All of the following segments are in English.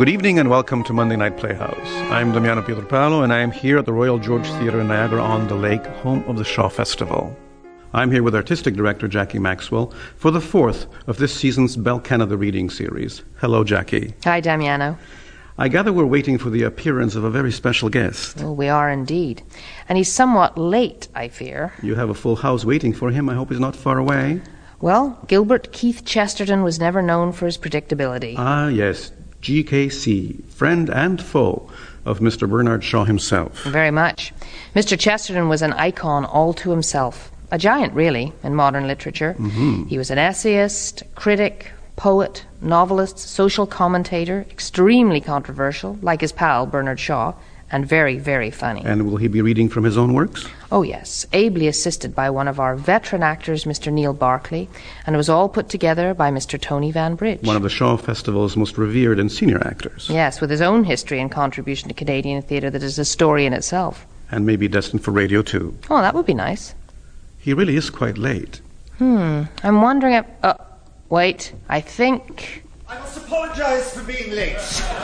Good evening and welcome to Monday Night Playhouse. I'm Damiano Pietropaolo and I am here at the Royal George Theatre in Niagara-on-the-Lake, home of the Shaw Festival. I'm here with Artistic Director Jackie Maxwell for the fourth of this season's Bell Canada reading series. Hello, Jackie. Hi, Damiano. I gather we're waiting for the appearance of a very special guest. Oh, we are indeed. And he's somewhat late, I fear. You have a full house waiting for him. I hope he's not far away. Well, Gilbert Keith Chesterton was never known for his predictability. Ah, yes. GKC, friend and foe of Mr. Bernard Shaw himself. Very much. Mr. Chesterton was an icon all to himself. A giant, really, in modern literature. Mm-hmm. He was an essayist, critic, poet, novelist, social commentator, extremely controversial, like his pal Bernard Shaw, and very, very funny. And will he be reading from his own works? Oh, yes, ably assisted by one of our veteran actors, Mr. Neil Barclay, and it was all put together by Mr. Tony Van Bridge. One of the Shaw Festival's most revered and senior actors. Yes, with his own history and contribution to Canadian theatre that is a story in itself. And maybe destined for radio, too. Oh, that would be nice. He really is quite late. I'm wondering if... wait, I think... I must apologize for being late.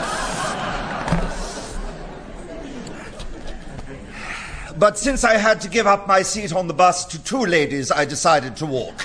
But since I had to give up my seat on the bus to two ladies, I decided to walk.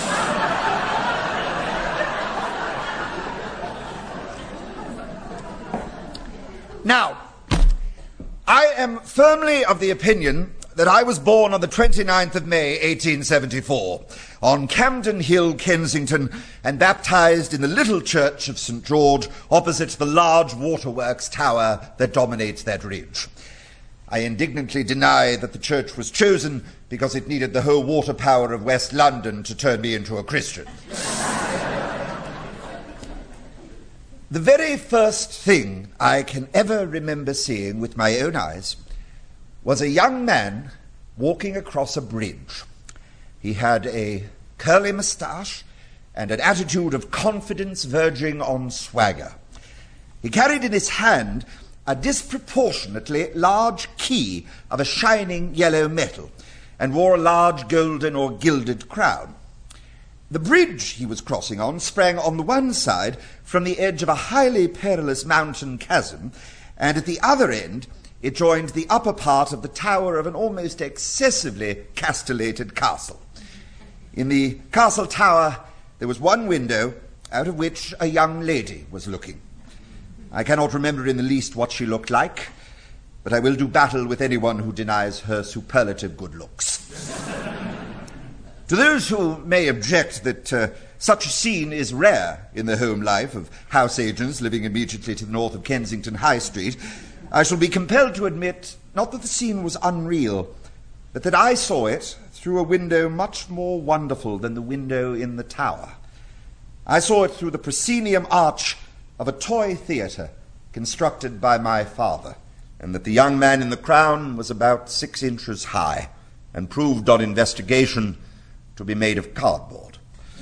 Now, I am firmly of the opinion that I was born on the 29th of May, 1874, on Camden Hill, Kensington, and baptized in the little church of St. George opposite the large waterworks tower that dominates that ridge. I indignantly deny that the church was chosen because it needed the whole water power of West London to turn me into a Christian. The very first thing I can ever remember seeing with my own eyes was a young man walking across a bridge. He had a curly moustache and an attitude of confidence verging on swagger. He carried in his hand a disproportionately large key of a shining yellow metal, and wore a large golden or gilded crown. The bridge he was crossing on sprang on the one side from the edge of a highly perilous mountain chasm, and at the other end it joined the upper part of the tower of an almost excessively castellated castle. In the castle tower there was one window, out of which a young lady was looking. I cannot remember in the least what she looked like, but I will do battle with anyone who denies her superlative good looks. To those who may object that such a scene is rare in the home life of house agents living immediately to the north of Kensington High Street, I shall be compelled to admit not that the scene was unreal, but that I saw it through a window much more wonderful than the window in the tower. I saw it through the proscenium arch of a toy theatre constructed by my father, and that the young man in the crown was about 6 inches high, and proved on investigation to be made of cardboard.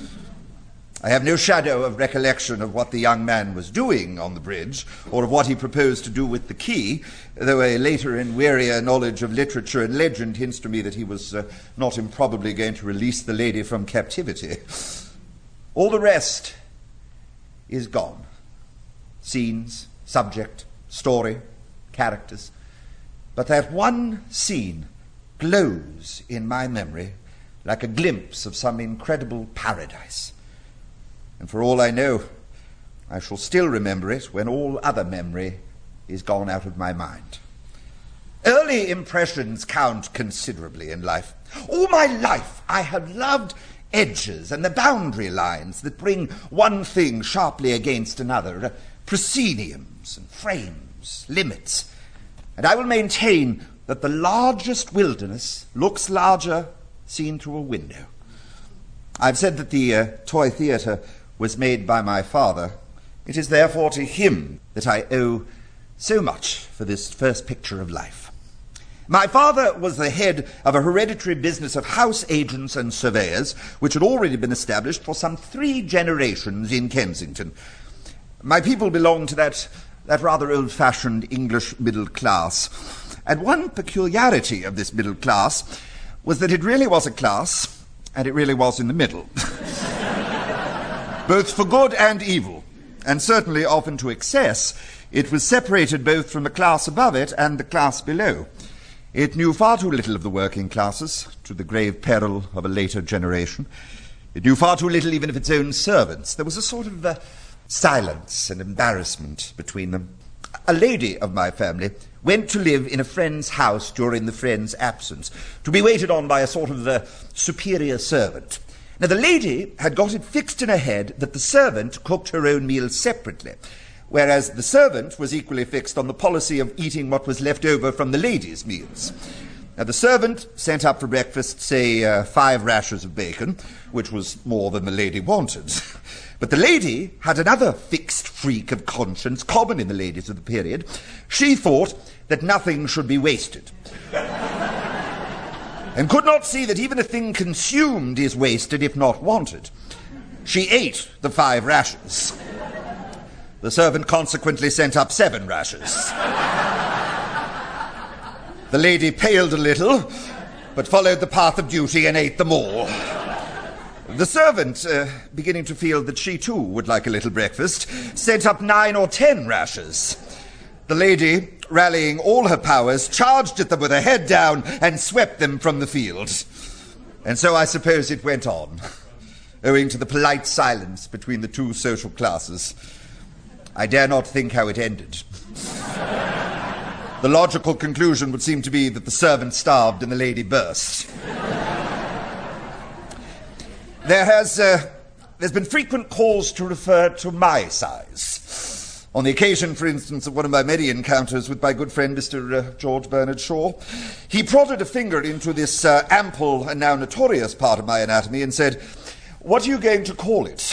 I have no shadow of recollection of what the young man was doing on the bridge, or of what he proposed to do with the key, though a later and wearier knowledge of literature and legend hints to me that he was not improbably going to release the lady from captivity. All the rest is gone. Scenes, subject, story, characters. But that one scene glows in my memory like a glimpse of some incredible paradise. And for all I know, I shall still remember it when all other memory is gone out of my mind. Early impressions count considerably in life. All my life I have loved edges and the boundary lines that bring one thing sharply against another, prosceniums and frames, limits. And I will maintain that the largest wilderness looks larger seen through a window. I've said that the toy theatre was made by my father. It is therefore to him that I owe so much for this first picture of life. My father was the head of a hereditary business of house agents and surveyors, which had already been established for some 3 generations in Kensington. My people belonged to that rather old-fashioned English middle class. And one peculiarity of this middle class was that it really was a class, and it really was in the middle. Both for good and evil, and certainly often to excess, It was separated both from the class above it and the class below. It knew far too little of the working classes, to the grave peril of a later generation. It knew far too little even of its own servants. There was a sort of silence and embarrassment between them. A lady of my family went to live in a friend's house during the friend's absence, to be waited on by a sort of superior servant. Now, the lady had got it fixed in her head that the servant cooked her own meals separately, whereas the servant was equally fixed on the policy of eating what was left over from the lady's meals. Now, the servant sent up for breakfast, say, 5 rashers of bacon, which was more than the lady wanted. But the lady had another fixed freak of conscience common in the ladies of the period. She thought that nothing should be wasted, and could not see that even a thing consumed is wasted if not wanted. She ate the 5 rashers. The servant consequently sent up 7 rashers. The lady paled a little, but followed the path of duty and ate them all. The servant, beginning to feel that she too would like a little breakfast, sent up 9 or 10 rashers. The lady, rallying all her powers, charged at them with her head down and swept them from the field. And so I suppose it went on, owing to the polite silence between the two social classes. I dare not think how it ended. The logical conclusion would seem to be that the servant starved and the lady burst. There's been frequent calls to refer to my size. On the occasion, for instance, of one of my many encounters with my good friend Mr. George Bernard Shaw, he prodded a finger into this ample and now notorious part of my anatomy and said, "What are you going to call it?"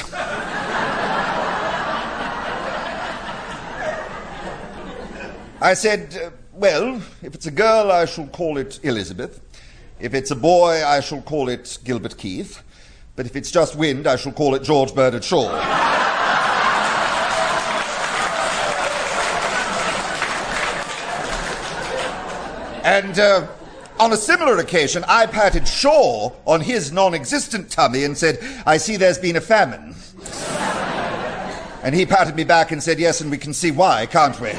I said, well, if it's a girl, I shall call it Elizabeth. If it's a boy, I shall call it Gilbert Keith. But if it's just wind, I shall call it George Bernard Shaw. And on a similar occasion, I patted Shaw on his non-existent tummy and said, "I see there's been a famine." And he patted me back and said, "Yes, and we can see why, can't we?"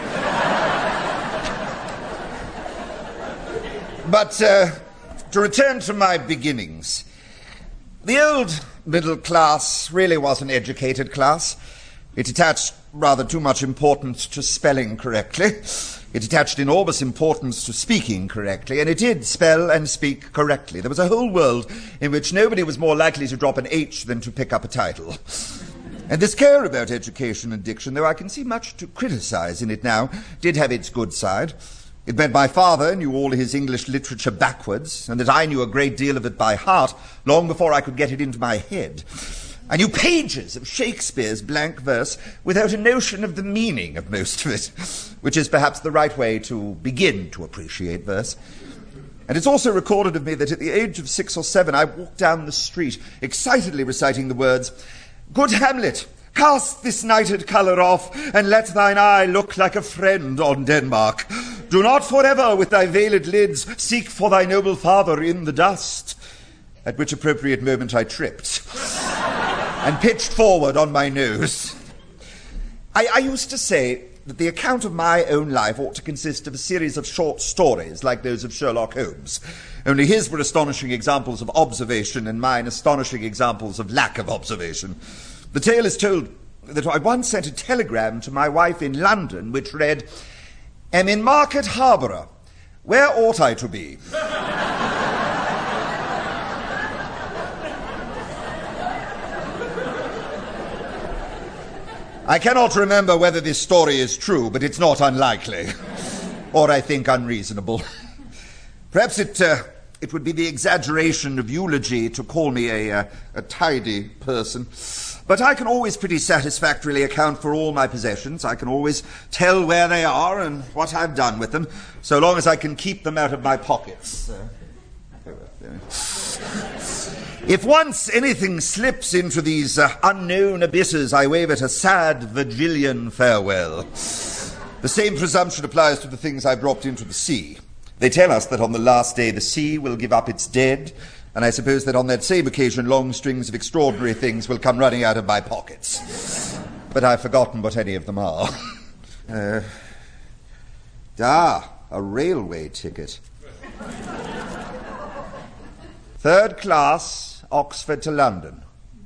But to return to my beginnings, the old middle class really was an educated class. It attached rather too much importance to spelling correctly. It attached enormous importance to speaking correctly, and it did spell and speak correctly. There was a whole world in which nobody was more likely to drop an H than to pick up a title. And this care about education and diction, though I can see much to criticize in it now, did have its good side. It meant my father knew all his English literature backwards, and that I knew a great deal of it by heart long before I could get it into my head. I knew pages of Shakespeare's blank verse without a notion of the meaning of most of it, which is perhaps the right way to begin to appreciate verse. And it's also recorded of me that at the age of 6 or 7 I walked down the street, excitedly reciting the words, "Good Hamlet, cast this nighted colour off, and let thine eye look like a friend on Denmark. Do not forever with thy veiled lids seek for thy noble father in the dust." At which appropriate moment I tripped and pitched forward on my nose. I used to say that the account of my own life ought to consist of a series of short stories like those of Sherlock Holmes. Only his were astonishing examples of observation and mine astonishing examples of lack of observation. The tale is told that I once sent a telegram to my wife in London which read, "Am in Market Harborough. Where ought I to be?" I cannot remember whether this story is true, but it's not unlikely, or I think unreasonable. Perhaps it would be the exaggeration of eulogy to call me a tidy person. But I can always pretty satisfactorily account for all my possessions. I can always tell where they are and what I've done with them, so long as I can keep them out of my pockets. If once anything slips into these unknown abysses, I wave it a sad Virgilian farewell. The same presumption applies to the things I've dropped into the sea. They tell us that on the last day the sea will give up its dead, and I suppose that on that same occasion long strings of extraordinary things will come running out of my pockets. But I've forgotten what any of them are. A railway ticket. 3rd class, Oxford to London.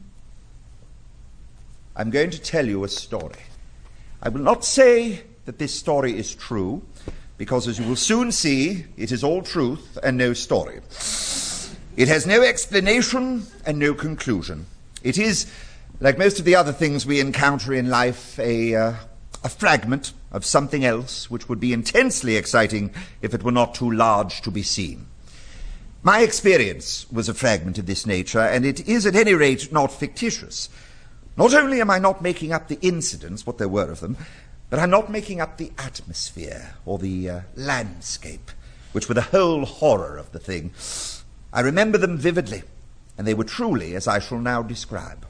I'm going to tell you a story. I will not say that this story is true, because as you will soon see, it is all truth and no story. It has no explanation and no conclusion. It is, like most of the other things we encounter in life, a fragment of something else which would be intensely exciting if it were not too large to be seen. My experience was a fragment of this nature, and it is at any rate not fictitious. Not only am I not making up the incidents, what there were of them, but I'm not making up the atmosphere or the landscape, which were the whole horror of the thing. I remember them vividly, and they were truly as I shall now describe.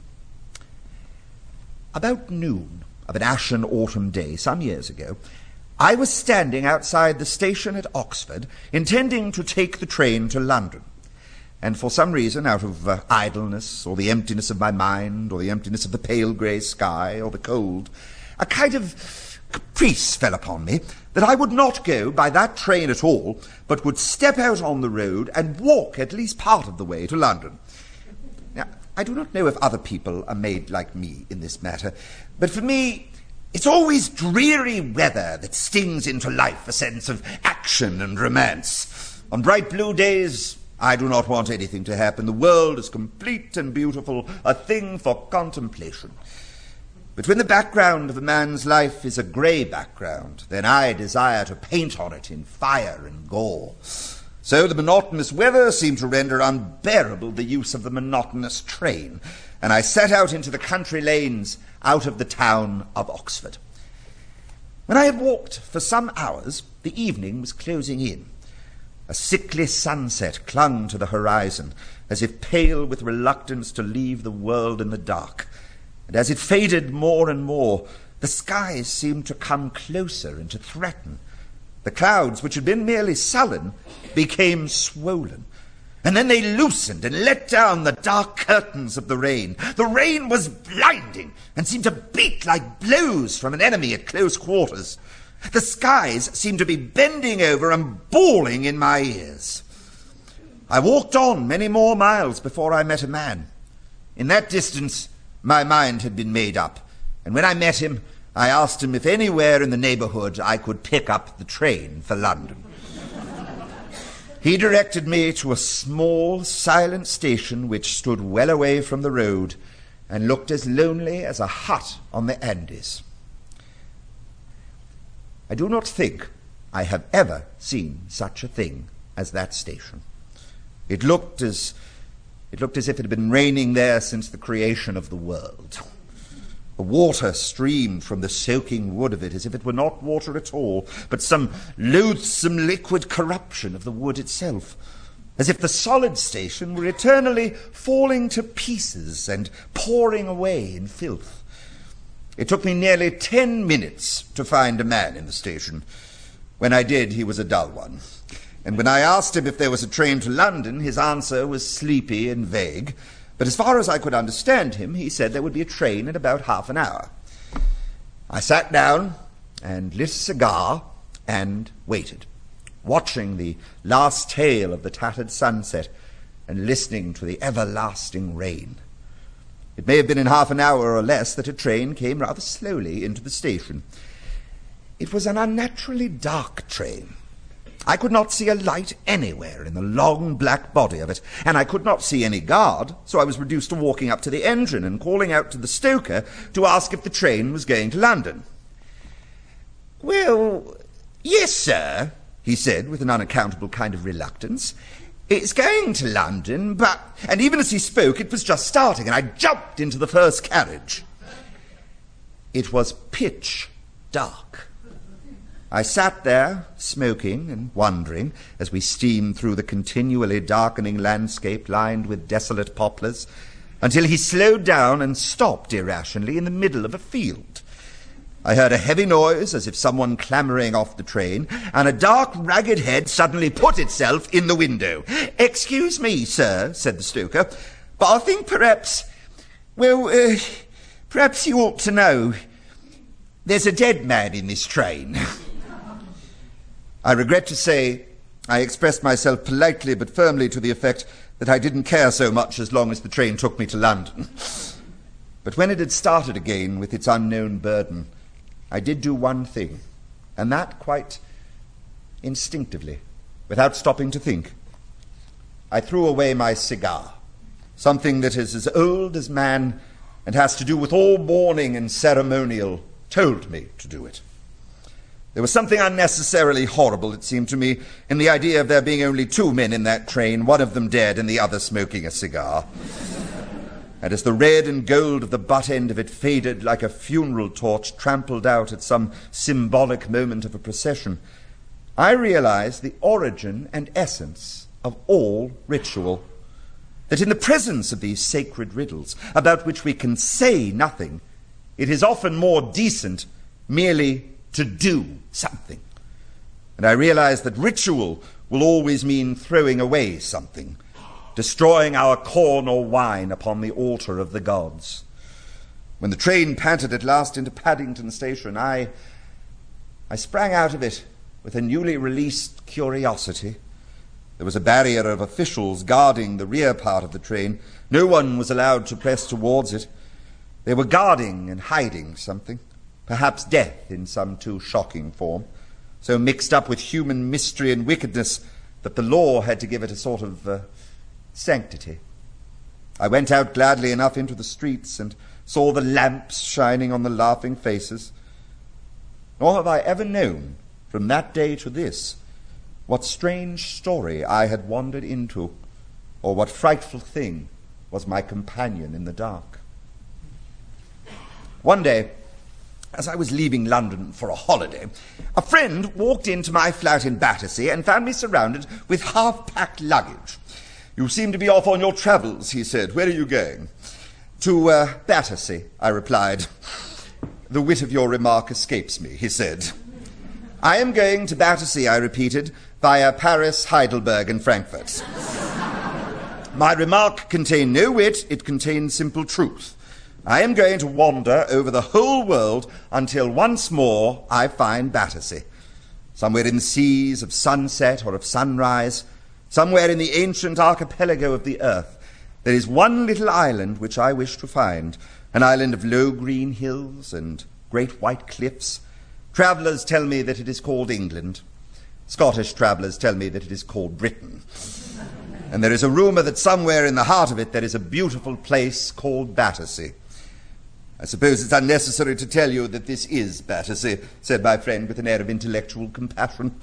About noon of an ashen autumn day some years ago, I was standing outside the station at Oxford, intending to take the train to London. And for some reason, out of idleness, or the emptiness of my mind, or the emptiness of the pale grey sky, or the cold, a kind of caprice fell upon me that I would not go by that train at all, but would step out on the road and walk at least part of the way to London. Now, I do not know if other people are made like me in this matter, but for me, it's always dreary weather that stings into life a sense of action and romance. On bright blue days, I do not want anything to happen. The world is complete and beautiful, a thing for contemplation. But when the background of a man's life is a grey background, then I desire to paint on it in fire and gore. So the monotonous weather seemed to render unbearable the use of the monotonous train, and I set out into the country lanes out of the town of Oxford. When I had walked for some hours, the evening was closing in. A sickly sunset clung to the horizon, as if pale with reluctance to leave the world in the dark. And as it faded more and more, the skies seemed to come closer and to threaten. The clouds, which had been merely sullen, became swollen. And then they loosened and let down the dark curtains of the rain. The rain was blinding and seemed to beat like blows from an enemy at close quarters. The skies seemed to be bending over and bawling in my ears. I walked on many more miles before I met a man. In that distance, my mind had been made up, and when I met him, I asked him if anywhere in the neighbourhood I could pick up the train for London. He directed me to a small, silent station which stood well away from the road and looked as lonely as a hut on the Andes. I do not think I have ever seen such a thing as that station. It looked as if it had been raining there since the creation of the world. The water streamed from the soaking wood of it as if it were not water at all, but some loathsome liquid corruption of the wood itself, as if the solid station were eternally falling to pieces and pouring away in filth. It took me nearly 10 minutes to find a man in the station. When I did, he was a dull one. And when I asked him if there was a train to London, his answer was sleepy and vague. But as far as I could understand him, he said there would be a train in about half an hour. I sat down and lit a cigar and waited, watching the last tail of the tattered sunset and listening to the everlasting rain. It may have been in half an hour or less that a train came rather slowly into the station. It was an unnaturally dark train. I could not see a light anywhere in the long black body of it, and I could not see any guard, so I was reduced to walking up to the engine and calling out to the stoker to ask if the train was going to London. "Well, yes, sir," he said with an unaccountable kind of reluctance. "It's going to London, but..." And even as he spoke, it was just starting, and I jumped into the first carriage. It was pitch dark. I sat there, smoking and wondering, as we steamed through the continually darkening landscape lined with desolate poplars, until he slowed down and stopped irrationally in the middle of a field. I heard a heavy noise, as if someone clambering off the train, and a dark, ragged head suddenly put itself in the window. "Excuse me, sir," said the stoker, "but I think perhaps you ought to know. "There's a dead man in this train." I regret to say I expressed myself politely but firmly to the effect that I didn't care so much as long as the train took me to London. But when it had started again with its unknown burden, I did do one thing, and that quite instinctively, without stopping to think. I threw away my cigar, something that is as old as man and has to do with all mourning and ceremonial, told me to do it. There was something unnecessarily horrible, it seemed to me, in the idea of there being only two men in that train, one of them dead and the other smoking a cigar. And as the red and gold of the butt end of it faded like a funeral torch trampled out at some symbolic moment of a procession, I realized the origin and essence of all ritual. That in the presence of these sacred riddles, about which we can say nothing, it is often more decent merely to do something. And I realized that ritual will always mean throwing away something, destroying our corn or wine upon the altar of the gods. When the train panted at last into Paddington Station, I sprang out of it with a newly released curiosity. There was a barrier of officials guarding the rear part of the train. No one was allowed to press towards it. They were guarding and hiding something, perhaps death in some too shocking form, so mixed up with human mystery and wickedness that the law had to give it a sort of sanctity. I went out gladly enough into the streets and saw the lamps shining on the laughing faces. Nor have I ever known, from that day to this, what strange story I had wandered into, or what frightful thing was my companion in the dark. One day, as I was leaving London for a holiday, a friend walked into my flat in Battersea and found me surrounded with half-packed luggage. "You seem to be off on your travels," he said. "Where are you going?" "To Battersea," I replied. "The wit of your remark escapes me," he said. "I am going to Battersea," I repeated, "via Paris, Heidelberg, and Frankfurt." My remark contained no wit, it contained simple truth. I am going to wander over the whole world until once more I find Battersea. Somewhere in the seas of sunset or of sunrise, somewhere in the ancient archipelago of the earth, there is one little island which I wish to find, an island of low green hills and great white cliffs. Travellers tell me that it is called England. Scottish travellers tell me that it is called Britain. And there is a rumour that somewhere in the heart of it there is a beautiful place called Battersea. "I suppose it's unnecessary to tell you that this is Battersea," said my friend with an air of intellectual compassion.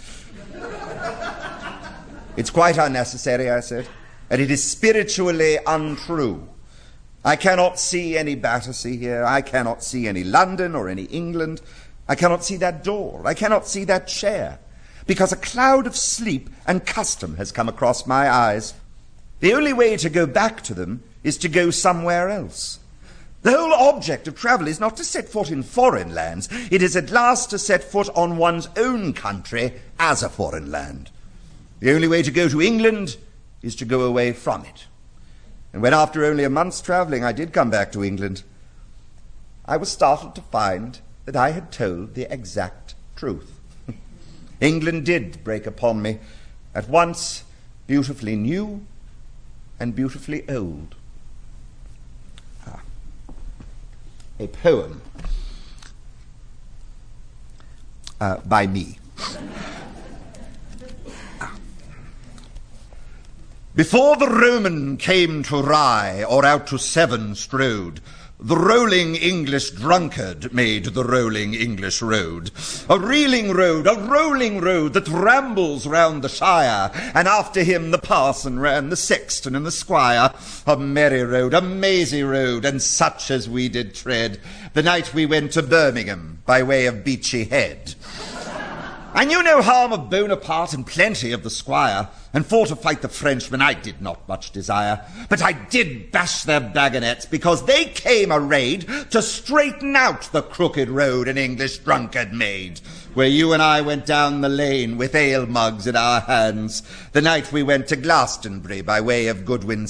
"It's quite unnecessary," I said, "and it is spiritually untrue. I cannot see any Battersea here. I cannot see any London or any England. I cannot see that door. I cannot see that chair, because a cloud of sleep and custom has come across my eyes. The only way to go back to them is to go somewhere else. The whole object of travel is not to set foot in foreign lands. It is at last to set foot on one's own country as a foreign land. The only way to go to England is to go away from it. And when after only a month's travelling I did come back to England, I was startled to find that I had told the exact truth. England did break upon me, at once beautifully new and beautifully old. A poem by me. Before the Roman came to Rye, or out to Severn strode, the rolling English drunkard made the rolling English road. A reeling road, a rolling road that rambles round the shire, and after him the parson ran, the sexton and the squire. A merry road, a mazy road, and such as we did tread, the night we went to Birmingham by way of Beachy Head. I knew no harm of Bonaparte and plenty of the squire, and for to fight the Frenchmen I did not much desire. But I did bash their bagonets, because they came arrayed to straighten out the crooked road an English drunkard made, where you and I went down the lane with ale mugs in our hands, the night we went to Glastonbury by way of Goodwin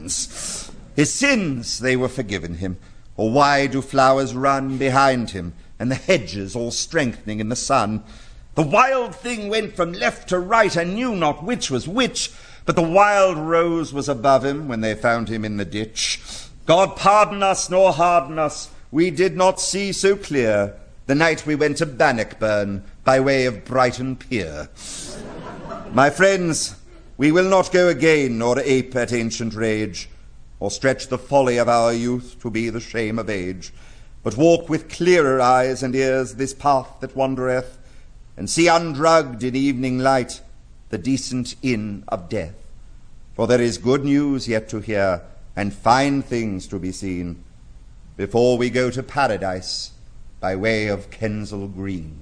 Sands. His sins, they were forgiven him, or why do flowers run behind him? and the hedges all strengthening in the sun. The wild thing went from left to right, and knew not which was which, but the wild rose was above him when they found him in the ditch. God pardon us, nor harden us, we did not see so clear the night we went to Bannockburn by way of Brighton Pier. My friends, we will not go again, nor ape at ancient rage, or stretch the folly of our youth to be the shame of age, but walk with clearer eyes and ears this path that wandereth, and see undrugged in evening light the decent inn of death. For there is good news yet to hear, and fine things to be seen, before we go to paradise by way of Kensal Green.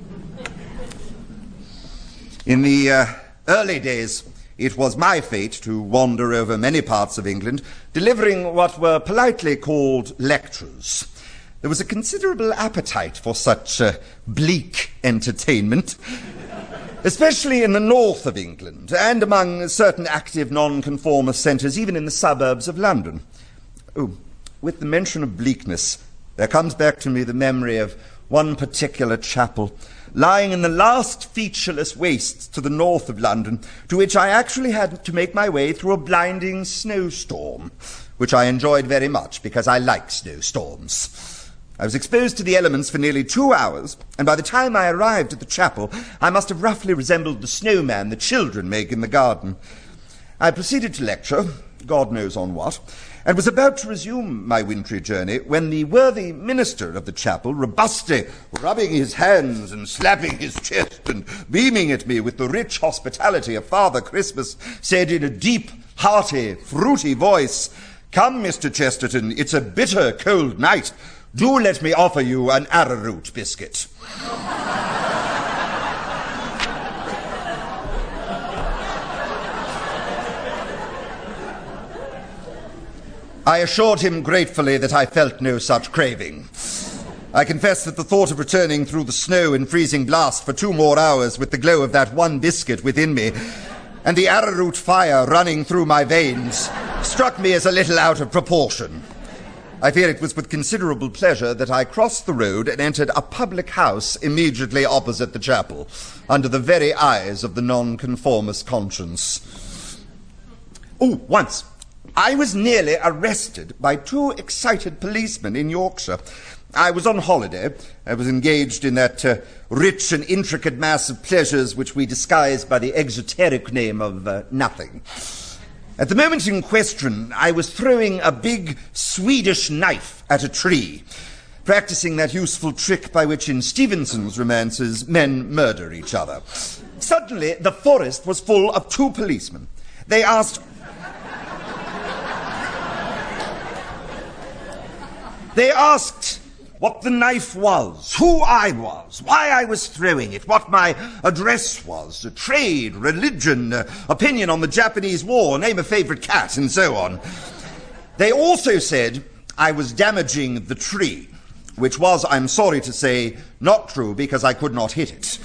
In the early days, it was my fate to wander over many parts of England, delivering what were politely called lectures. There was a considerable appetite for such bleak entertainment, especially in the north of England, and among certain active nonconformist centres, even in the suburbs of London. Oh, with the mention of bleakness, there comes back to me the memory of one particular chapel, lying in the last featureless wastes to the north of London, to which I actually had to make my way through a blinding snowstorm, which I enjoyed very much because I like snowstorms. I was exposed to the elements for nearly 2 hours, and by the time I arrived at the chapel, I must have roughly resembled the snowman the children make in the garden. I proceeded to lecture, God knows on what, and was about to resume my wintry journey when the worthy minister of the chapel, robustly rubbing his hands and slapping his chest and beaming at me with the rich hospitality of Father Christmas, said in a deep, hearty, fruity voice, "Come, Mr. Chesterton, it's a bitter cold night. Do let me offer you an arrowroot biscuit." I assured him gratefully that I felt no such craving. I confess that the thought of returning through the snow and freezing blast for 2 more hours with the glow of that one biscuit within me, and the arrowroot fire running through my veins, struck me as a little out of proportion. I fear it was with considerable pleasure that I crossed the road and entered a public house immediately opposite the chapel, under the very eyes of the nonconformist conscience. Oh, once I was nearly arrested by 2 excited policemen in Yorkshire. I was on holiday. I was engaged in that rich and intricate mass of pleasures which we disguise by the exoteric name of nothing. At the moment in question, I was throwing a big Swedish knife at a tree, practicing that useful trick by which in Stevenson's romances men murder each other. Suddenly, the forest was full of 2 policemen. They asked what the knife was, who I was, why I was throwing it, what my address was, trade, religion, opinion on the Japanese war, name a favorite cat, and so on. They also said I was damaging the tree, which was, I'm sorry to say, not true because I could not hit it.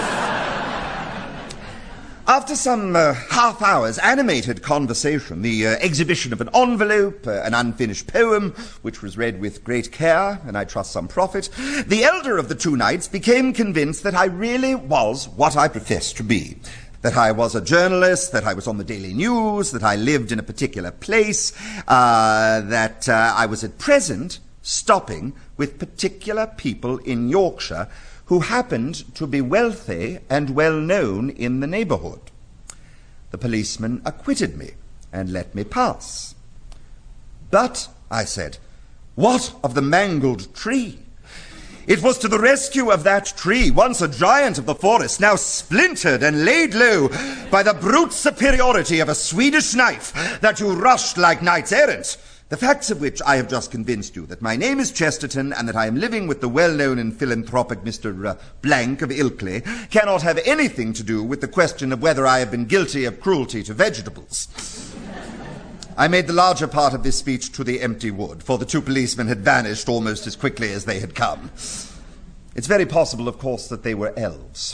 After some half hour's animated conversation, the exhibition of an envelope, an unfinished poem, which was read with great care, and I trust some profit, the elder of the 2 knights became convinced that I really was what I professed to be. That I was a journalist, that I was on the Daily News, that I lived in a particular place, that I was at present stopping with particular people in Yorkshire who happened to be wealthy and well-known in the neighbourhood. The policeman acquitted me and let me pass. "But," I said, "what of the mangled tree? It was to the rescue of that tree, once a giant of the forest, now splintered and laid low by the brute superiority of a Swedish knife, that you rushed like knights errant. The facts of which I have just convinced you, that my name is Chesterton and that I am living with the well-known and philanthropic Mr. Blank of Ilkley, cannot have anything to do with the question of whether I have been guilty of cruelty to vegetables." I made the larger part of this speech to the empty wood, for the 2 policemen had vanished almost as quickly as they had come. It's very possible, of course, that they were elves.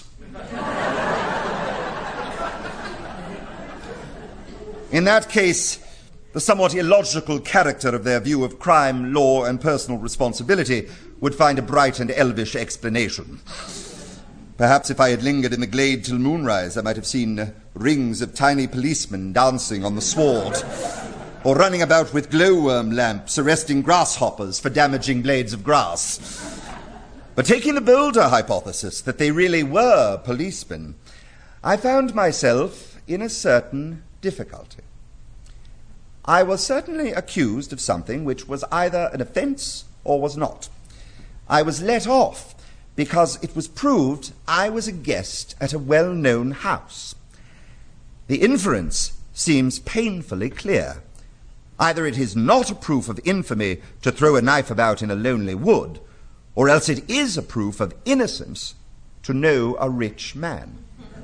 In that case, the somewhat illogical character of their view of crime, law, and personal responsibility would find a bright and elvish explanation. Perhaps if I had lingered in the glade till moonrise, I might have seen rings of tiny policemen dancing on the sward, or running about with glowworm lamps, arresting grasshoppers for damaging blades of grass. But taking the bolder hypothesis that they really were policemen, I found myself in a certain difficulty. I was certainly accused of something which was either an offence or was not. I was let off because it was proved I was a guest at a well-known house. The inference seems painfully clear. Either it is not a proof of infamy to throw a knife about in a lonely wood, or else it is a proof of innocence to know a rich man.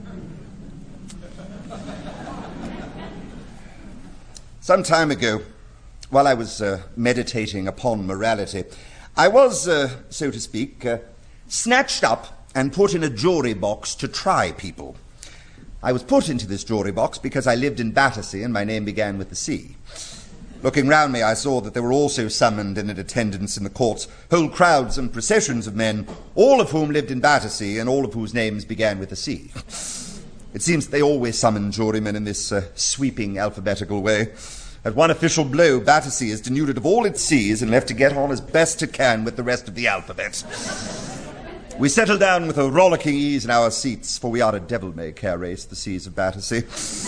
Some time ago, while I was meditating upon morality, I was, so to speak, snatched up and put in a jury box to try people. I was put into this jury box because I lived in Battersea and my name began with the C. Looking round me, I saw that there were also summoned in attendance in the courts whole crowds and processions of men, all of whom lived in Battersea and all of whose names began with a C. It seems that they always summon jurymen in this sweeping alphabetical way. At one official blow, Battersea is denuded of all its C's and left to get on as best it can with the rest of the alphabet. We settle down with a rollicking ease in our seats, for we are a devil-may-care race, the C's of Battersea.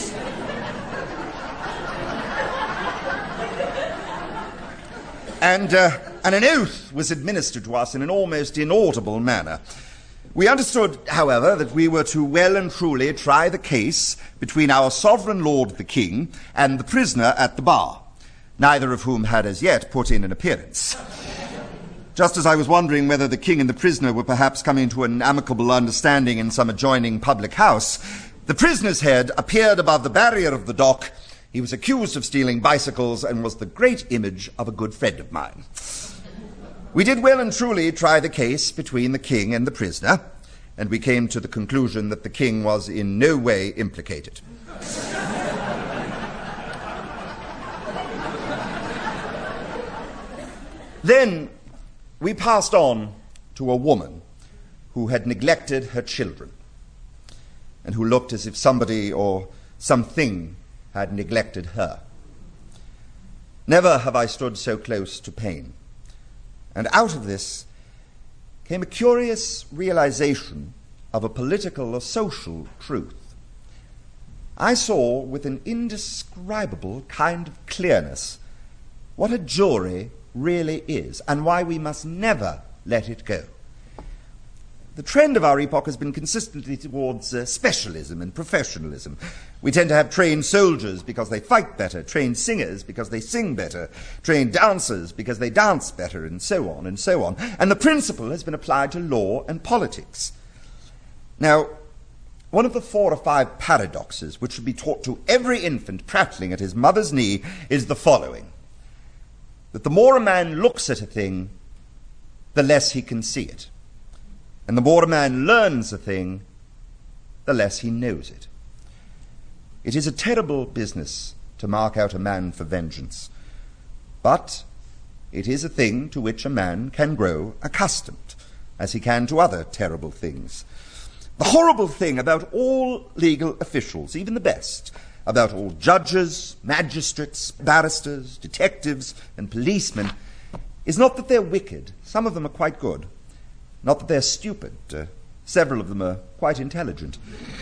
And an oath was administered to us in an almost inaudible manner. We understood, however, that we were to well and truly try the case between our sovereign lord the king and the prisoner at the bar, neither of whom had as yet put in an appearance. Just as I was wondering whether the king and the prisoner were perhaps coming to an amicable understanding in some adjoining public house, the prisoner's head appeared above the barrier of the dock. He was accused of stealing bicycles and was the great image of a good friend of mine. We did well and truly try the case between the king and the prisoner, and we came to the conclusion that the king was in no way implicated. Then we passed on to a woman who had neglected her children, and who looked as if somebody or something had neglected her. Never have I stood so close to pain. And out of this came a curious realization of a political or social truth. I saw with an indescribable kind of clearness what a jury really is and why we must never let it go. The trend of our epoch has been consistently towards specialism and professionalism. We tend to have trained soldiers because they fight better, trained singers because they sing better, trained dancers because they dance better, and so on and so on. And the principle has been applied to law and politics. Now, one of the 4 or 5 paradoxes which should be taught to every infant prattling at his mother's knee is the following: that the more a man looks at a thing, the less he can see it. And the more a man learns a thing, the less he knows it. It is a terrible business to mark out a man for vengeance, but it is a thing to which a man can grow accustomed, as he can to other terrible things. The horrible thing about all legal officials, even the best, about all judges, magistrates, barristers, detectives, and policemen, is not that they're wicked. Some of them are quite good. Not that they're stupid. Several of them are quite intelligent.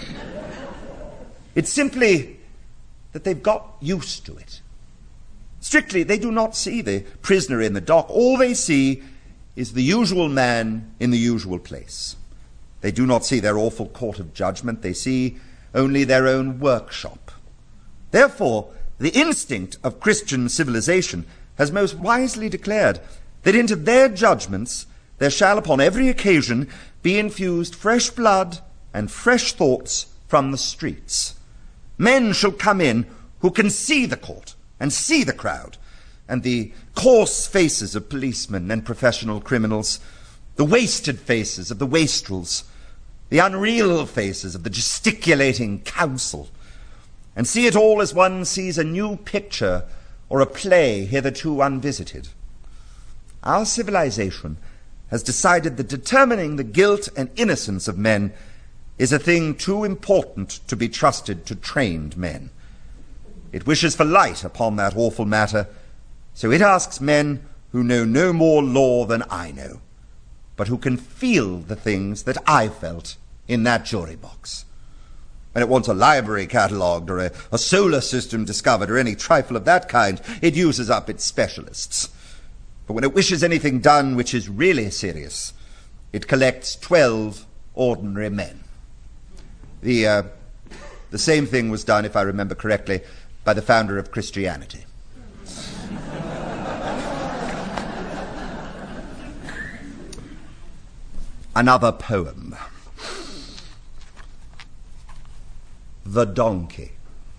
It's simply that they've got used to it. Strictly, they do not see the prisoner in the dock. All they see is the usual man in the usual place. They do not see their awful court of judgment. They see only their own workshop. Therefore, the instinct of Christian civilization has most wisely declared that into their judgments there shall upon every occasion be infused fresh blood and fresh thoughts from the streets. Men shall come in who can see the court and see the crowd, and the coarse faces of policemen and professional criminals, the wasted faces of the wastrels, the unreal faces of the gesticulating counsel, and see it all as one sees a new picture or a play hitherto unvisited. Our civilization has decided that determining the guilt and innocence of men is a thing too important to be trusted to trained men. It wishes for light upon that awful matter, so it asks men who know no more law than I know, but who can feel the things that I felt in that jury box. When it wants a library catalogued or a solar system discovered or any trifle of that kind, it uses up its specialists. But when it wishes anything done which is really serious, it collects 12 ordinary men. The same thing was done, if I remember correctly, by the founder of Christianity. Another poem. The Donkey.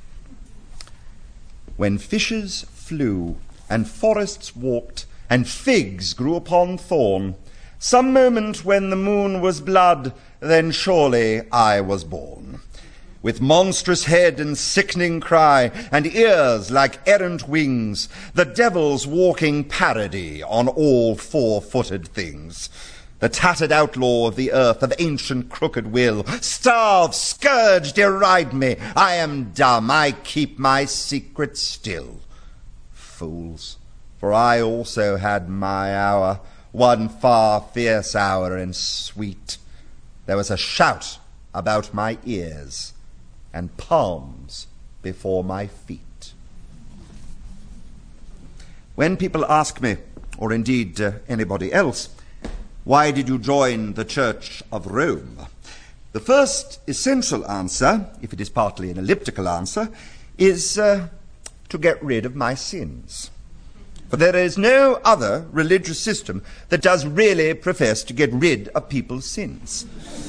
When fishes flew, and forests walked, and figs grew upon thorn, some moment when the moon was blood, then surely I was born. With monstrous head and sickening cry, and ears like errant wings, the devil's walking parody on all four-footed things. The tattered outlaw of the earth, of ancient crooked will. Starve, scourge, deride me. I am dumb, I keep my secret still. Fools, for I also had my hour, one far fierce hour and sweet. There was a shout about my ears, and palms before my feet. When people ask me, or indeed anybody else, why did you join the Church of Rome? The first essential answer, if it is partly an elliptical answer, is to get rid of my sins. For there is no other religious system that does really profess to get rid of people's sins.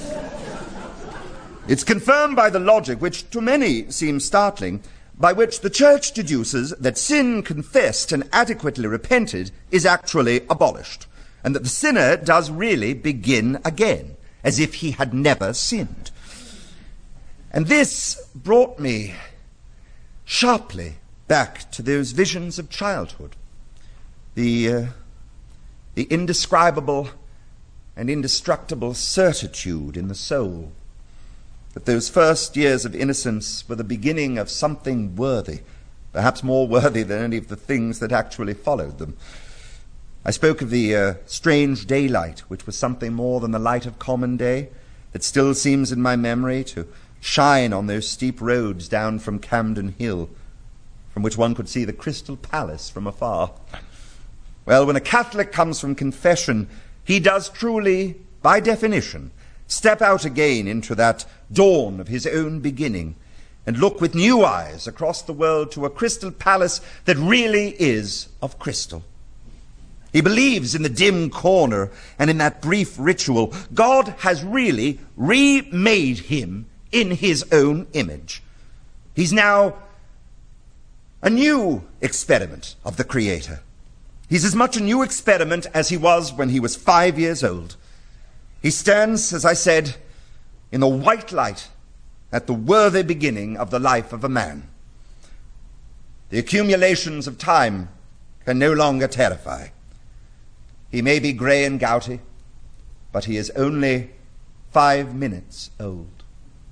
It's confirmed by the logic, which to many seems startling, by which the Church deduces that sin confessed and adequately repented is actually abolished, and that the sinner does really begin again, as if he had never sinned. And this brought me sharply back to those visions of childhood, the indescribable and indestructible certitude in the soul that those first years of innocence were the beginning of something worthy, perhaps more worthy than any of the things that actually followed them. I spoke of the strange daylight, which was something more than the light of common day, that still seems in my memory to shine on those steep roads down from Camden Hill, from which one could see the Crystal Palace from afar. Well, when a Catholic comes from confession, he does truly, by definition, step out again into that dawn of his own beginning and look with new eyes across the world to a Crystal Palace that really is of crystal. He believes in the dim corner and in that brief ritual. God has really remade him in his own image. He's now a new experiment of the Creator. He's as much a new experiment as he was when he was 5 years old. He stands, as I said, in the white light at the worthy beginning of the life of a man. The accumulations of time can no longer terrify. He may be grey and gouty, but he is only 5 minutes old.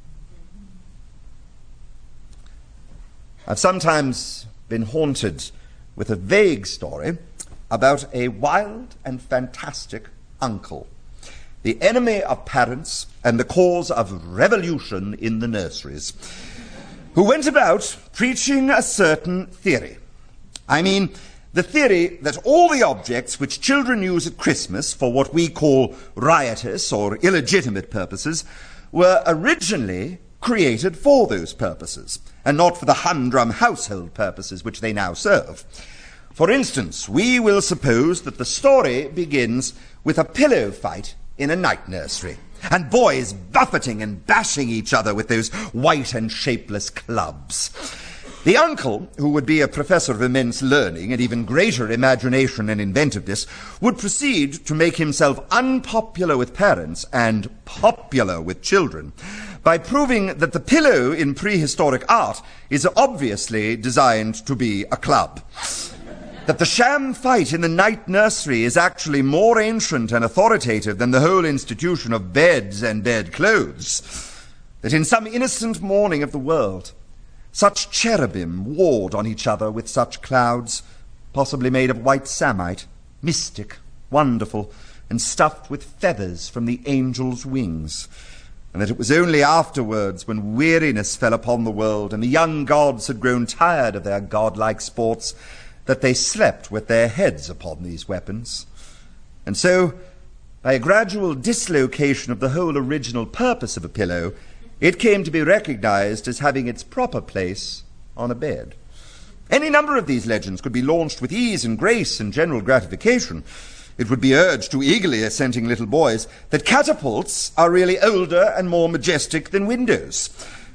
I've sometimes been haunted with a vague story about a wild and fantastic uncle, the enemy of parents and the cause of revolution in the nurseries, who went about preaching a certain theory. I mean, the theory that all the objects which children use at Christmas for what we call riotous or illegitimate purposes were originally created for those purposes, and not for the humdrum household purposes which they now serve. For instance, we will suppose that the story begins with a pillow fight in a night nursery, and boys buffeting and bashing each other with those white and shapeless clubs. The uncle, who would be a professor of immense learning and even greater imagination and inventiveness, would proceed to make himself unpopular with parents and popular with children by proving that the pillow in prehistoric art is obviously designed to be a club. that the sham fight in the night nursery is actually more ancient and authoritative than the whole institution of beds and bedclothes, that in some innocent morning of the world, such cherubim warred on each other with such clouds, possibly made of white samite, mystic, wonderful, and stuffed with feathers from the angels' wings, and that it was only afterwards, when weariness fell upon the world and the young gods had grown tired of their godlike sports, that they slept with their heads upon these weapons. And so, by a gradual dislocation of the whole original purpose of a pillow, it came to be recognized as having its proper place on a bed. Any number of these legends could be launched with ease and grace and general gratification. It would be urged to eagerly assenting little boys that catapults are really older and more majestic than windows.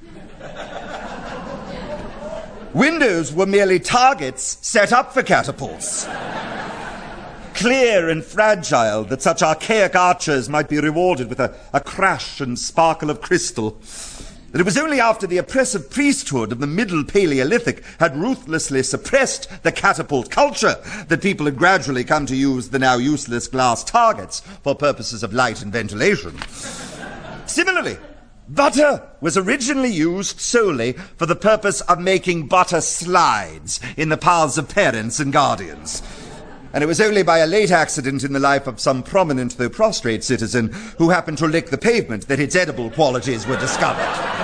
Windows were merely targets set up for catapults, clear and fragile, that such archaic archers might be rewarded with a crash and sparkle of crystal. That it was only after the oppressive priesthood of the Middle Paleolithic had ruthlessly suppressed the catapult culture that people had gradually come to use the now useless glass targets for purposes of light and ventilation. Similarly, butter was originally used solely for the purpose of making butter slides in the paths of parents and guardians. And it was only by a late accident in the life of some prominent though prostrate citizen who happened to lick the pavement that its edible qualities were discovered.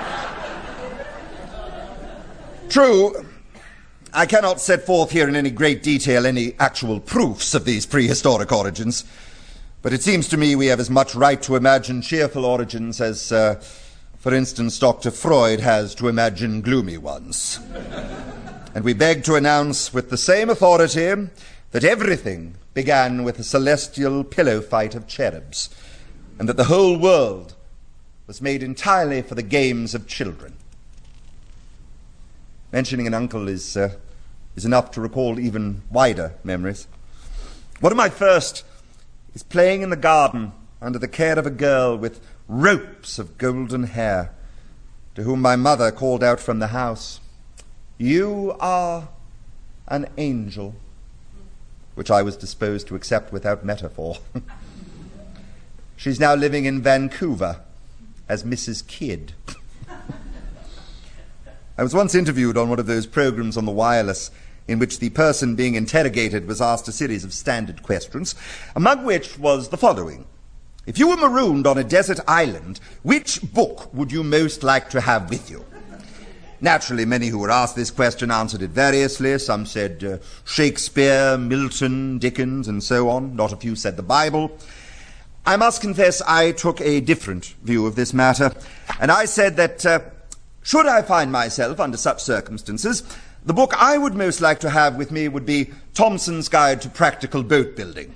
True, I cannot set forth here in any great detail any actual proofs of these prehistoric origins, but it seems to me we have as much right to imagine cheerful origins as, for instance, Dr. Freud has to imagine gloomy ones. And we beg to announce with the same authority that everything began with a celestial pillow fight of cherubs, and that the whole world was made entirely for the games of children. Mentioning an uncle is enough to recall even wider memories. One of my first is playing in the garden under the care of a girl with ropes of golden hair, to whom my mother called out from the house, "You are an angel," which I was disposed to accept without metaphor. She's now living in Vancouver as Mrs. Kidd. I was once interviewed on one of those programs on the wireless in which the person being interrogated was asked a series of standard questions, among which was the following. If you were marooned on a desert island, which book would you most like to have with you? Naturally, many who were asked this question answered it variously. Some said Shakespeare, Milton, Dickens, and so on. Not a few said the Bible. I must confess I took a different view of this matter, and I said that should I find myself under such circumstances, the book I would most like to have with me would be Thomson's Guide to Practical Boat Building.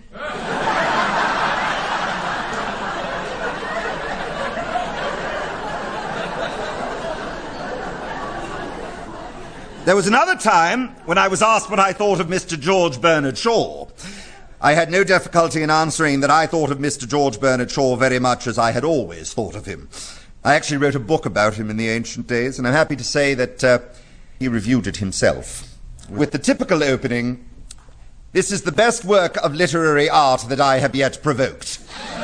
There was another time when I was asked what I thought of Mr. George Bernard Shaw. I had no difficulty in answering that I thought of Mr. George Bernard Shaw very much as I had always thought of him. I actually wrote a book about him in the ancient days, and I'm happy to say that he reviewed it himself, with the typical opening, "This is the best work of literary art that I have yet provoked."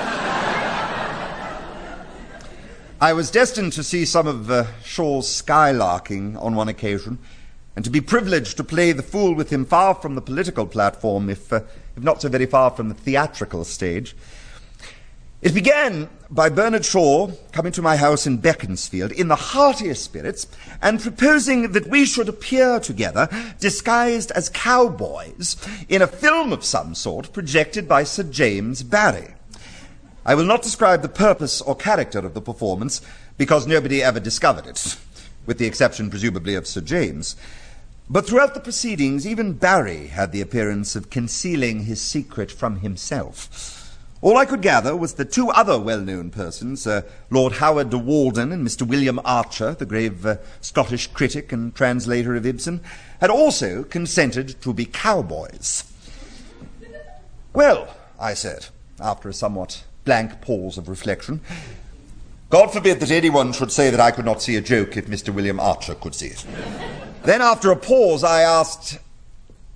I was destined to see some of Shaw's skylarking on one occasion, and to be privileged to play the fool with him far from the political platform, if not so very far from the theatrical stage. It began by Bernard Shaw coming to my house in Beaconsfield in the heartiest spirits and proposing that we should appear together, disguised as cowboys, in a film of some sort projected by Sir James Barrie. I will not describe the purpose or character of the performance, because nobody ever discovered it, with the exception, presumably, of Sir James. But throughout the proceedings, even Barrie had the appearance of concealing his secret from himself. All I could gather was that two other well-known persons, Lord Howard de Walden and Mr. William Archer, the grave Scottish critic and translator of Ibsen, had also consented to be cowboys. "Well," I said, after a somewhat blank pause of reflection, "God forbid that anyone should say that I could not see a joke if Mr. William Archer could see it." Then, after a pause, I asked,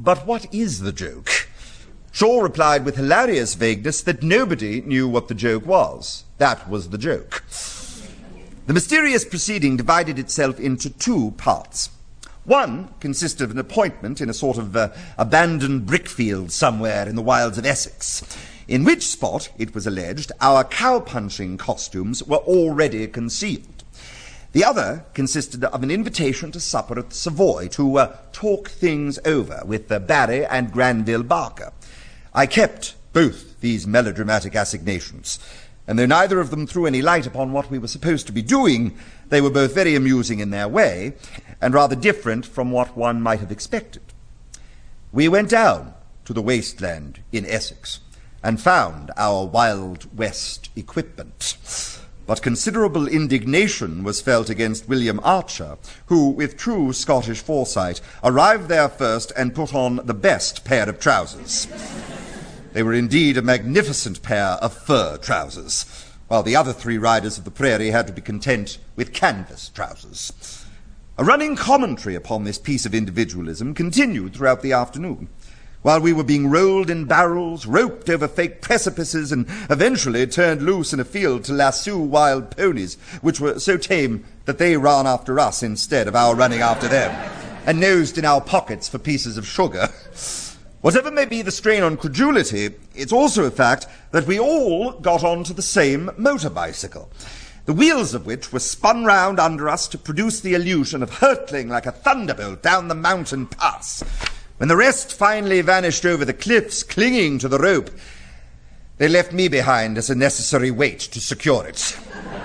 "But what is the joke?" Shaw replied with hilarious vagueness that nobody knew what the joke was. That was the joke. The mysterious proceeding divided itself into two parts. One consisted of an appointment in a sort of abandoned brickfield somewhere in the wilds of Essex, in which spot, it was alleged, our cow-punching costumes were already concealed. The other consisted of an invitation to supper at the Savoy to talk things over with Barry and Granville Barker. I kept both these melodramatic assignations, and though neither of them threw any light upon what we were supposed to be doing, they were both very amusing in their way, and rather different from what one might have expected. We went down to the wasteland in Essex, and found our Wild West equipment. But considerable indignation was felt against William Archer, who, with true Scottish foresight, arrived there first and put on the best pair of trousers. They were indeed a magnificent pair of fur trousers, while the other three riders of the prairie had to be content with canvas trousers. A running commentary upon this piece of individualism continued throughout the afternoon, while we were being rolled in barrels, roped over fake precipices, and eventually turned loose in a field to lasso wild ponies, which were so tame that they ran after us instead of our running after them, and nosed in our pockets for pieces of sugar. Whatever may be the strain on credulity, it's also a fact that we all got onto the same motor bicycle, the wheels of which were spun round under us to produce the illusion of hurtling like a thunderbolt down the mountain pass. When the rest finally vanished over the cliffs, clinging to the rope, they left me behind as a necessary weight to secure it.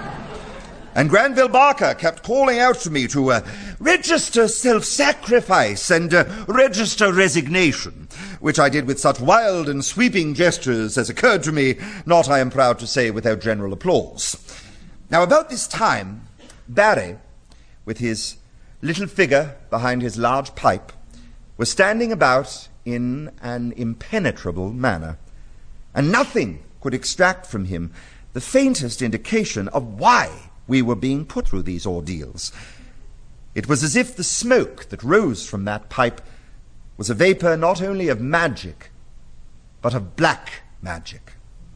And Granville Barker kept calling out to me to register self-sacrifice and register resignation, which I did with such wild and sweeping gestures as occurred to me, not, I am proud to say, without general applause. Now, about this time, Barry, with his little figure behind his large pipe, was standing about in an impenetrable manner, and nothing could extract from him the faintest indication of why we were being put through these ordeals. It was as if the smoke that rose from that pipe was a vapor not only of magic, but of black magic.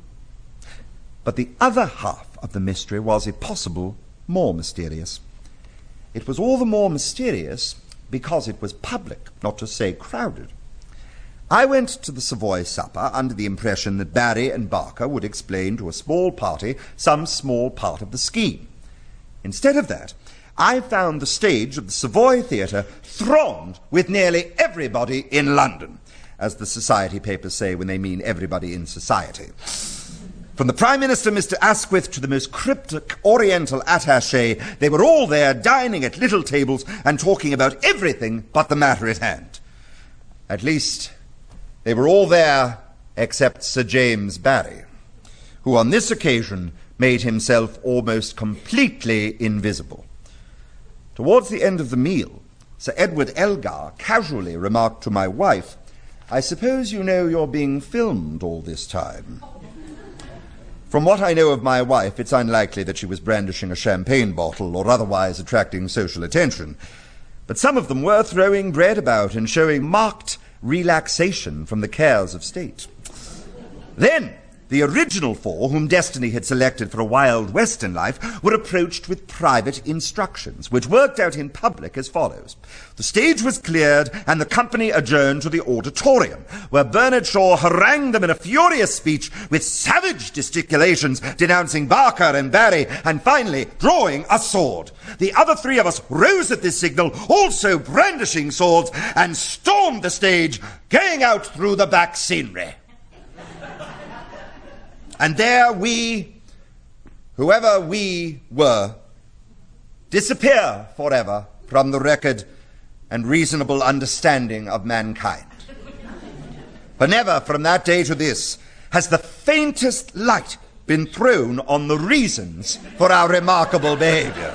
But the other half of the mystery was, if possible, more mysterious. It was all the more mysterious because it was public, not to say crowded. I went to the Savoy supper under the impression that Barry and Barker would explain to a small party some small part of the scheme. Instead of that, I found the stage of the Savoy Theatre thronged with nearly everybody in London, as the society papers say when they mean everybody in society. From the Prime Minister, Mr. Asquith, to the most cryptic Oriental attaché, they were all there dining at little tables and talking about everything but the matter at hand. At least, they were all there except Sir James Barry, who on this occasion made himself almost completely invisible. Towards the end of the meal, Sir Edward Elgar casually remarked to my wife, "I suppose you know you're being filmed all this time." From what I know of my wife, it's unlikely that she was brandishing a champagne bottle or otherwise attracting social attention. But some of them were throwing bread about and showing marked relaxation from the cares of state. Then the original four, whom destiny had selected for a wild western life, were approached with private instructions, which worked out in public as follows. The stage was cleared, and the company adjourned to the auditorium, where Bernard Shaw harangued them in a furious speech with savage gesticulations, denouncing Barker and Barry, and finally drawing a sword. The other three of us rose at this signal, also brandishing swords, and stormed the stage, going out through the back scenery. And there we, whoever we were, disappear forever from the record and reasonable understanding of mankind. For never from that day to this has the faintest light been thrown on the reasons for our remarkable behavior.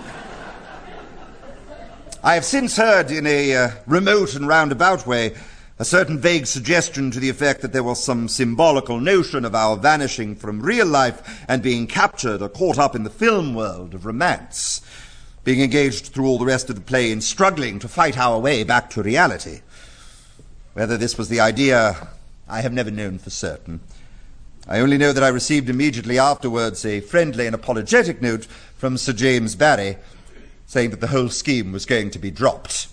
I have since heard in a remote and roundabout way a certain vague suggestion to the effect that there was some symbolical notion of our vanishing from real life and being captured or caught up in the film world of romance, being engaged through all the rest of the play in struggling to fight our way back to reality. Whether this was the idea, I have never known for certain. I only know that I received immediately afterwards a friendly and apologetic note from Sir James Barry saying that the whole scheme was going to be dropped.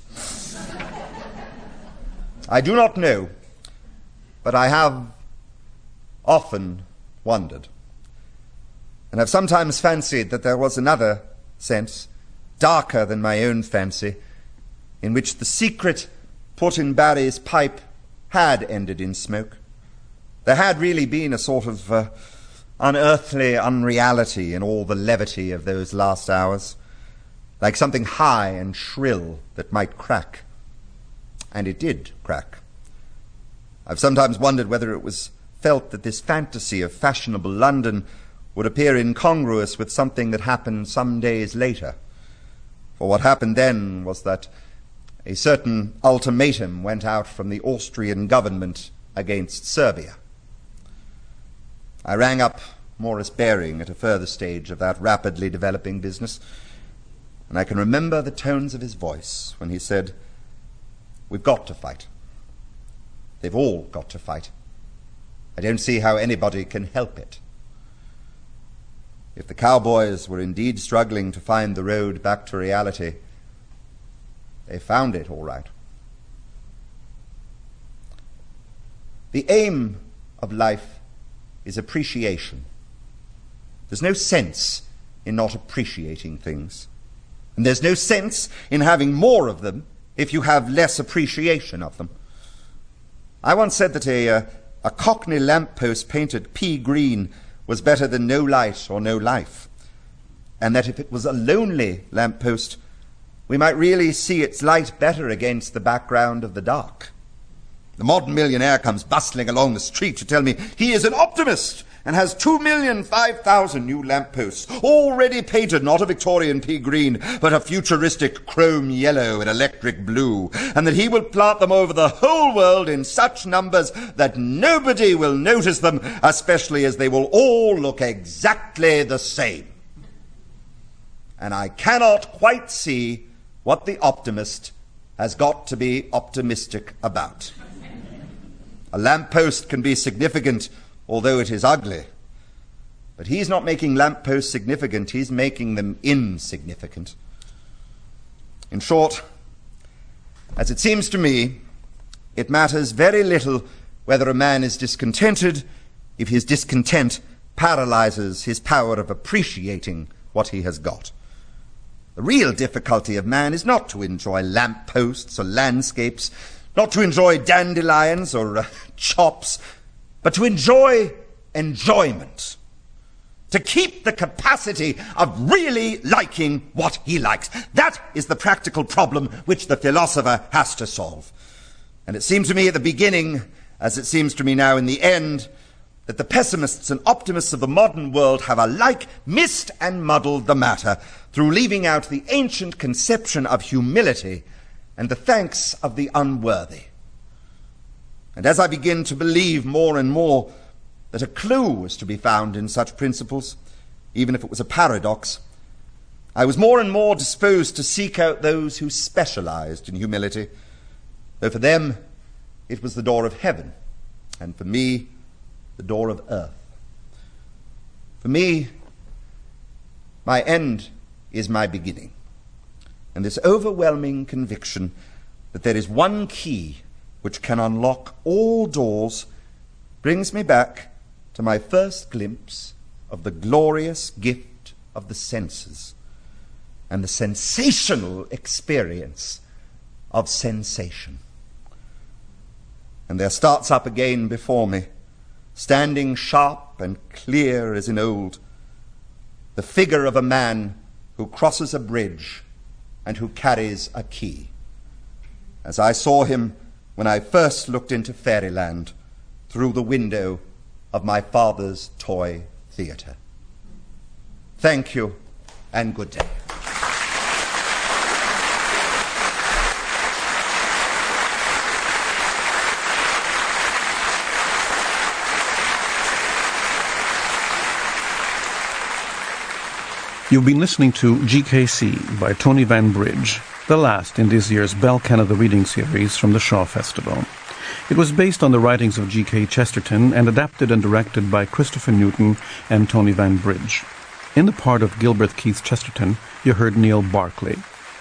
I do not know, but I have often wondered, and have sometimes fancied that there was another sense, darker than my own fancy, in which the secret put in Barry's pipe had ended in smoke. There had really been a sort of unearthly unreality in all the levity of those last hours, like something high and shrill that might crack. And it did crack. I've sometimes wondered whether it was felt that this fantasy of fashionable London would appear incongruous with something that happened some days later. For what happened then was that a certain ultimatum went out from the Austrian government against Serbia. I rang up Maurice Baring at a further stage of that rapidly developing business, and I can remember the tones of his voice when he said, "We've got to fight. They've all got to fight. I don't see how anybody can help it." If the cowboys were indeed struggling to find the road back to reality, they found it all right. The aim of life is appreciation. There's no sense in not appreciating things. And there's no sense in having more of them if you have less appreciation of them. I once said that a Cockney lamppost painted pea green was better than no light or no life, and that if it was a lonely lamppost, we might really see its light better against the background of the dark. The modern millionaire comes bustling along the street to tell me he is an optimist and has 2,005,000 new lampposts, already painted not a Victorian pea green, but a futuristic chrome yellow and electric blue, and that he will plant them over the whole world in such numbers that nobody will notice them, especially as they will all look exactly the same. And I cannot quite see what the optimist has got to be optimistic about. A lamppost can be significant although it is ugly. But he's not making lampposts significant, he's making them insignificant. In short, as it seems to me, it matters very little whether a man is discontented if his discontent paralyzes his power of appreciating what he has got. The real difficulty of man is not to enjoy lampposts or landscapes, not to enjoy dandelions or chops, but to enjoy enjoyment, to keep the capacity of really liking what he likes. That is the practical problem which the philosopher has to solve. And it seemed to me at the beginning, as it seems to me now in the end, that the pessimists and optimists of the modern world have alike missed and muddled the matter through leaving out the ancient conception of humility and the thanks of the unworthy. And as I begin to believe more and more that a clue was to be found in such principles, even if it was a paradox, I was more and more disposed to seek out those who specialized in humility, though for them it was the door of heaven, and for me the door of earth. For me, my end is my beginning, and this overwhelming conviction that there is one key which can unlock all doors brings me back to my first glimpse of the glorious gift of the senses and the sensational experience of sensation. And there starts up again before me, standing sharp and clear as in old, the figure of a man who crosses a bridge and who carries a key, as I saw him when I first looked into fairyland through the window of my father's toy theatre. Thank you, and good day. You've been listening to GKC by Tony Van Bridge, the last in this year's Bell Canada Reading Series from the Shaw Festival. It was based on the writings of G.K. Chesterton and adapted and directed by Christopher Newton and Tony Van Bridge. In the part of Gilbert Keith Chesterton, you heard Neil Barclay.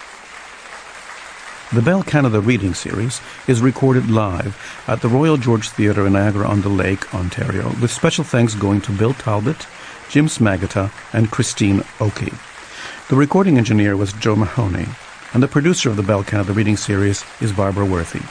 The Bell Canada Reading Series is recorded live at the Royal George Theatre in Niagara-on-the-Lake, Ontario, with special thanks going to Bill Talbot, Jim Smagata, and Christine Oakey. The recording engineer was Joe Mahoney, and the producer of the Bell Canada Reading Series is Barbara Worthy.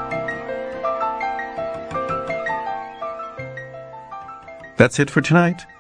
That's it for tonight.